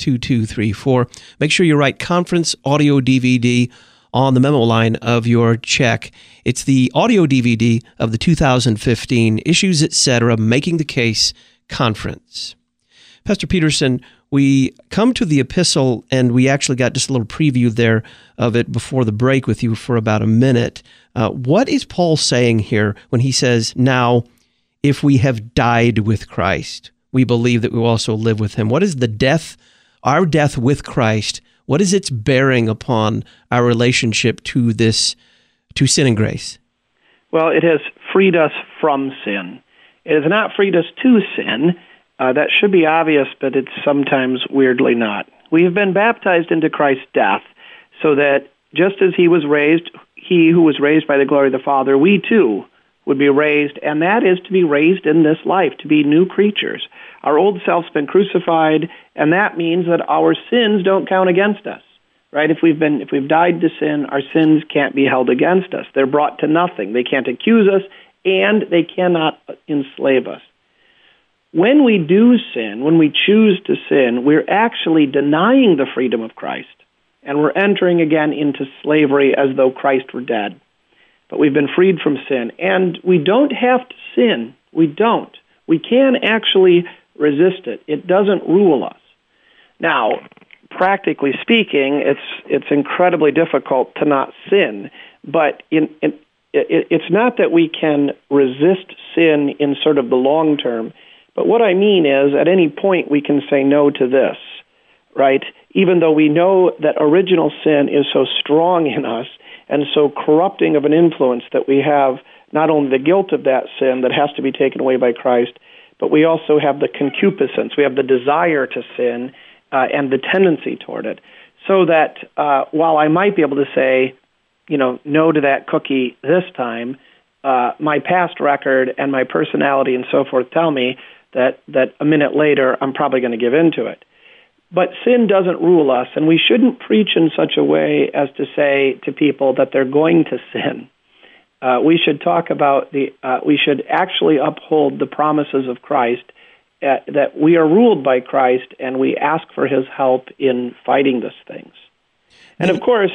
62234. Make sure you write Conference Audio DVD on the memo line of your check. It's the audio DVD of the 2015 Issues Etc. Making the Case Conference. Pastor Peterson, we come to the epistle, and we actually got just a little preview there of it before the break with you for about a minute. What is Paul saying here when he says, now, if we have died with Christ, we believe that we will also live with him? What is the death, our death with Christ, what is its bearing upon our relationship to sin and grace? Well, it has freed us from sin. It has not freed us to sin. That should be obvious, but it's sometimes weirdly not. We have been baptized into Christ's death so that just as he was raised, he who was raised by the glory of the Father, we too would be raised, and that is to be raised in this life, to be new creatures. Our old self's been crucified, and that means that our sins don't count against us. Right? If we've died to sin, our sins can't be held against us. They're brought to nothing. They can't accuse us, and they cannot enslave us. When we do sin, when we choose to sin, we're actually denying the freedom of Christ, and we're entering again into slavery as though Christ were dead. But we've been freed from sin, and we don't have to sin. We don't. We can actually resist it. It doesn't rule us. Now, practically speaking, it's incredibly difficult to not sin, but it's not that we can resist sin in sort of the long term. But what I mean is, at any point, we can say no to this, right? Even though we know that original sin is so strong in us and so corrupting of an influence that we have not only the guilt of that sin that has to be taken away by Christ, but we also have the concupiscence. We have the desire to sin and the tendency toward it. So that while I might be able to say, no to that cookie this time, my past record and my personality and so forth tell me that a minute later I'm probably going to give in to it. But sin doesn't rule us, and we shouldn't preach in such a way as to say to people that they're going to sin. We should talk about we should actually uphold the promises of Christ, that we are ruled by Christ, and we ask for his help in fighting these things. And of course,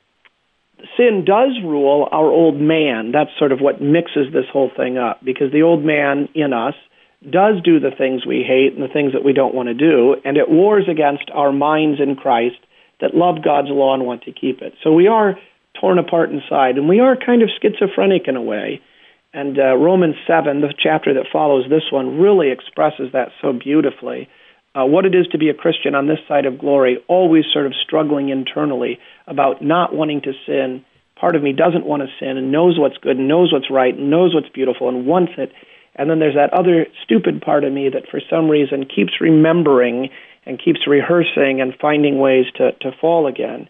sin does rule our old man. That's sort of what mixes this whole thing up, because the old man in us does do the things we hate and the things that we don't want to do, and it wars against our minds in Christ that love God's law and want to keep it. So we are torn apart inside, and we are kind of schizophrenic in a way. And Romans 7, the chapter that follows this one, really expresses that so beautifully. What it is to be a Christian on this side of glory, always sort of struggling internally about not wanting to sin. Part of me doesn't want to sin and knows what's good and knows what's right and knows what's beautiful and wants it. And then there's that other stupid part of me that for some reason keeps remembering and keeps rehearsing and finding ways to fall again.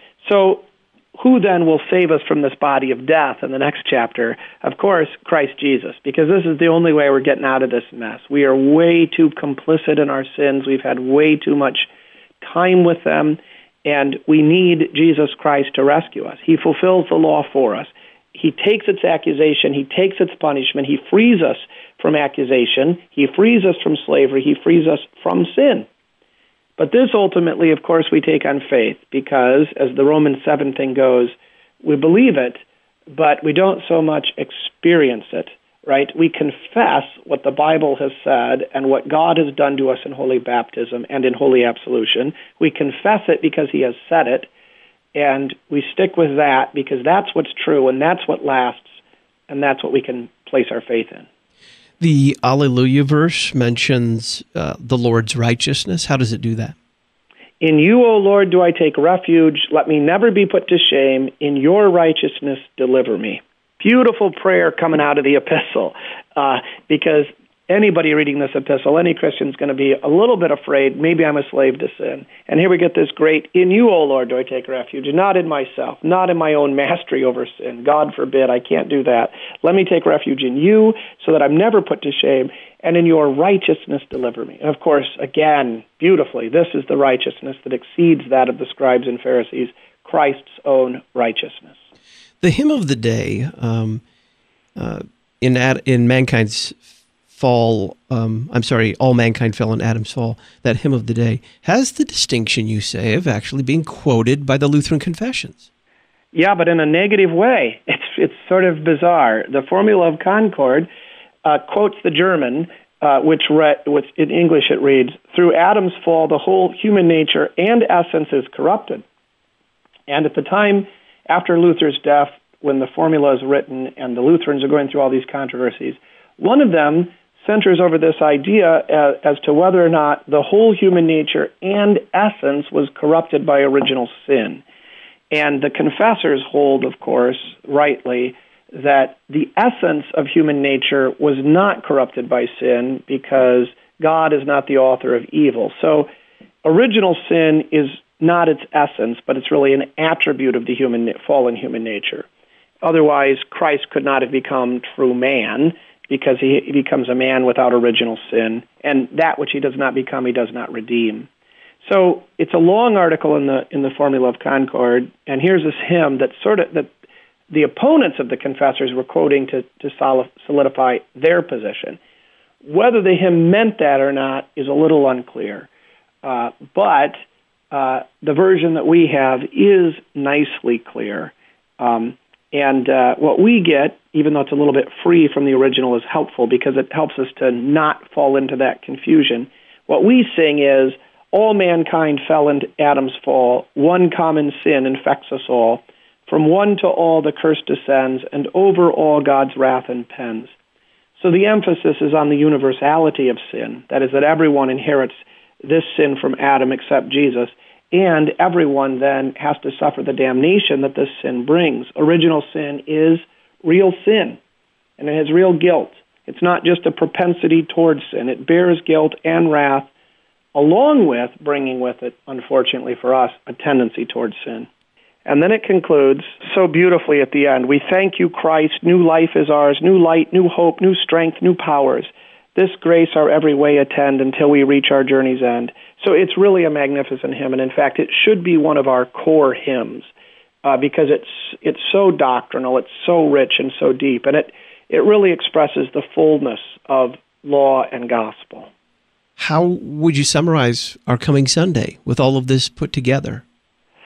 So who then will save us from this body of death in the next chapter? Of course, Christ Jesus, because this is the only way we're getting out of this mess. We are way too complicit in our sins. We've had way too much time with them, and we need Jesus Christ to rescue us. He fulfills the law for us. He takes its accusation. He takes its punishment. He frees us from accusation. He frees us from slavery. He frees us from sin. But this ultimately, of course, we take on faith because, as the Romans 7 thing goes, we believe it, but we don't so much experience it, right? We confess what the Bible has said and what God has done to us in holy baptism and in holy absolution. We confess it because he has said it, and we stick with that because that's what's true and that's what lasts, and that's what we can place our faith in. The Alleluia verse mentions the Lord's righteousness. How does it do that? In you, O Lord, do I take refuge. Let me never be put to shame. In your righteousness, deliver me. Beautiful prayer coming out of the epistle, because anybody reading this epistle, any Christian is going to be a little bit afraid, maybe I'm a slave to sin. And here we get this great, in you, O Lord, do I take refuge, not in myself, not in my own mastery over sin. God forbid, I can't do that. Let me take refuge in you so that I'm never put to shame, and in your righteousness deliver me. And of course, again, beautifully, this is the righteousness that exceeds that of the scribes and Pharisees, Christ's own righteousness. The hymn of the day in mankind's fall, all mankind fell in Adam's fall, that hymn of the day has the distinction, you say, of actually being quoted by the Lutheran confessions. Yeah, but in a negative way. It's sort of bizarre. The Formula of Concord quotes the German, which in English it reads, through Adam's fall, the whole human nature and essence is corrupted. And at the time after Luther's death, when the formula is written and the Lutherans are going through all these controversies, one of them centers over this idea as to whether or not the whole human nature and essence was corrupted by original sin. And the confessors hold, of course, rightly, that the essence of human nature was not corrupted by sin because God is not the author of evil. So original sin is not its essence, but it's really an attribute of the fallen human nature. Otherwise, Christ could not have become true man, because he becomes a man without original sin, and that which he does not become, he does not redeem. So it's a long article in the Formula of Concord, and here's this hymn that the opponents of the confessors were quoting to solidify their position. Whether the hymn meant that or not is a little unclear, but the version that we have is nicely clear. And what we get, even though it's a little bit free from the original, is helpful because it helps us to not fall into that confusion. What we sing is, all mankind fell into Adam's fall. One common sin infects us all. From one to all the curse descends, and over all God's wrath impends. So the emphasis is on the universality of sin. That is, that everyone inherits this sin from Adam except Jesus. And everyone then has to suffer the damnation that this sin brings. Original sin is real sin, and it has real guilt. It's not just a propensity towards sin. It bears guilt and wrath, along with bringing with it, unfortunately for us, a tendency towards sin. And then it concludes so beautifully at the end. We thank you, Christ. New life is ours, new light, new hope, new strength, new powers. This grace our every way attend until we reach our journey's end. So it's really a magnificent hymn, and in fact, it should be one of our core hymns because it's so doctrinal, it's so rich and so deep, and it really expresses the fullness of law and gospel. How would you summarize our coming Sunday with all of this put together?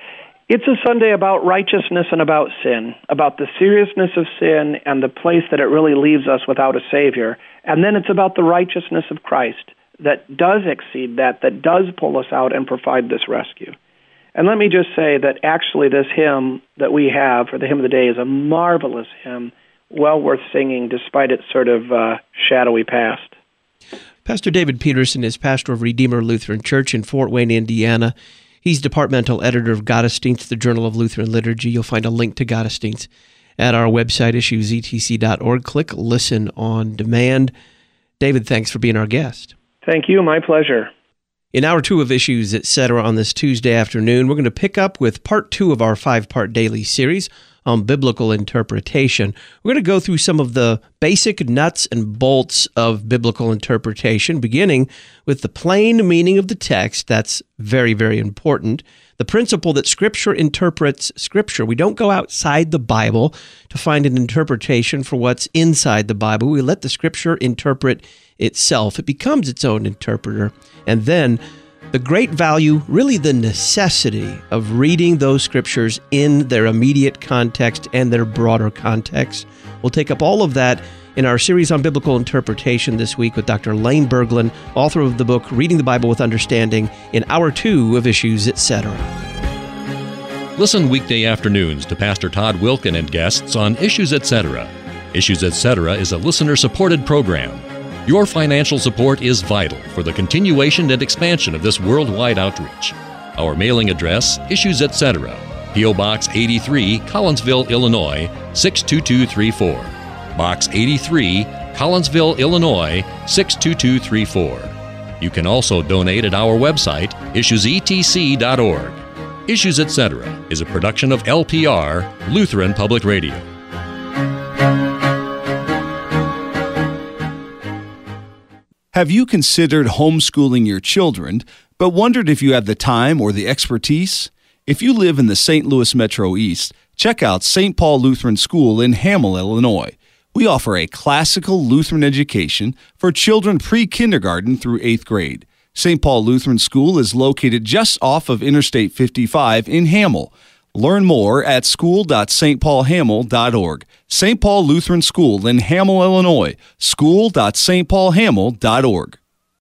It's a Sunday about righteousness and about sin, about the seriousness of sin and the place that it really leaves us without a Savior. And then it's about the righteousness of Christ that does exceed that does pull us out and provide this rescue. And let me just say that actually this hymn that we have for the Hymn of the Day is a marvelous hymn, well worth singing despite its sort of shadowy past. Pastor David Peterson is pastor of Redeemer Lutheran Church in Fort Wayne, Indiana. He's departmental editor of Gottesdienst, the Journal of Lutheran Liturgy. You'll find a link to Gottesdienst at our website, issuesetc.org. Click Listen on Demand. David, thanks for being our guest. Thank you. My pleasure. In Hour 2 of Issues, Etc. on this Tuesday afternoon, we're going to pick up with Part 2 of our 5-part daily series on biblical interpretation. We're going to go through some of the basic nuts and bolts of biblical interpretation, beginning with the plain meaning of the text. That's very, very important. The principle that Scripture interprets Scripture. We don't go outside the Bible to find an interpretation for what's inside the Bible. We let the Scripture interpret itself. It becomes its own interpreter. And then the great value, really the necessity of reading those Scriptures in their immediate context and their broader context. We'll take up all of that in our series on biblical interpretation this week with Dr. Lane Berglund, author of the book Reading the Bible with Understanding, in Hour 2 of Issues, Etc. Listen weekday afternoons to Pastor Todd Wilkin and guests on Issues, Etc. Issues, Etc. is a listener-supported program. Your financial support is vital for the continuation and expansion of this worldwide outreach. Our mailing address, Issues, Etc., P.O. Box 83, Collinsville, Illinois, 62234. Box 83, Collinsville, Illinois, 62234. You can also donate at our website, issuesetc.org. Issues, Etc. is a production of LPR, Lutheran Public Radio. Have you considered homeschooling your children, but wondered if you have the time or the expertise? If you live in the St. Louis Metro East, check out St. Paul Lutheran School in Hamel, Illinois. We offer a classical Lutheran education for children pre-kindergarten through 8th grade. St. Paul Lutheran School is located just off of Interstate 55 in Hamel. Learn more at school.stpaulhamel.org. St. Paul Lutheran School in Hamel, Illinois. school.stpaulhamel.org.